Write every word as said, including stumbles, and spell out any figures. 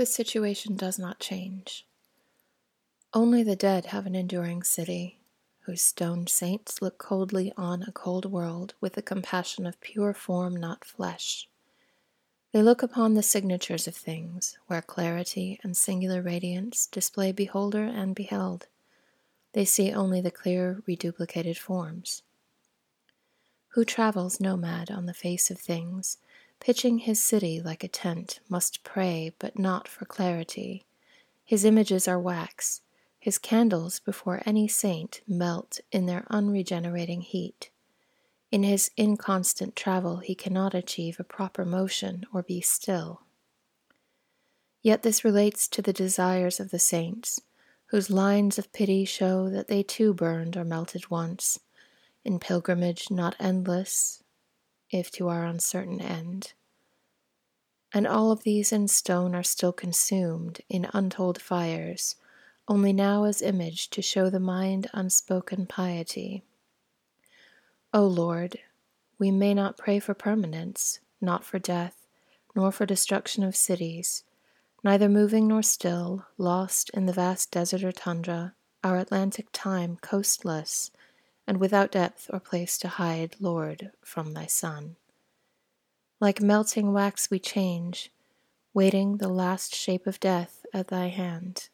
the situation does not change. Only the dead have an enduring city, whose stone saints look coldly on a cold world with the compassion of pure form, not flesh. They look upon the signatures of things, where clarity and singular radiance display beholder and beheld. They see only the clear, reduplicated forms. Who travels nomad on the face of things, pitching his city like a tent, must pray, but not for clarity. His images are wax. His candles before any saint melt in their unregenerating heat. In his inconstant travel he cannot achieve a proper motion or be still. Yet this relates to the desires of the saints, whose lines of pity show that they too burned or melted once, in pilgrimage not endless, if to our uncertain end. And all of these in stone are still consumed in untold fires, only now as image to show the mind unspoken piety. O Lord, we may not pray for permanence, not for death, nor for destruction of cities, neither moving nor still, lost in the vast desert or tundra, our Atlantic time coastless, and without depth or place to hide, Lord, from thy Son. Like melting wax we change, waiting the last shape of death at thy hand.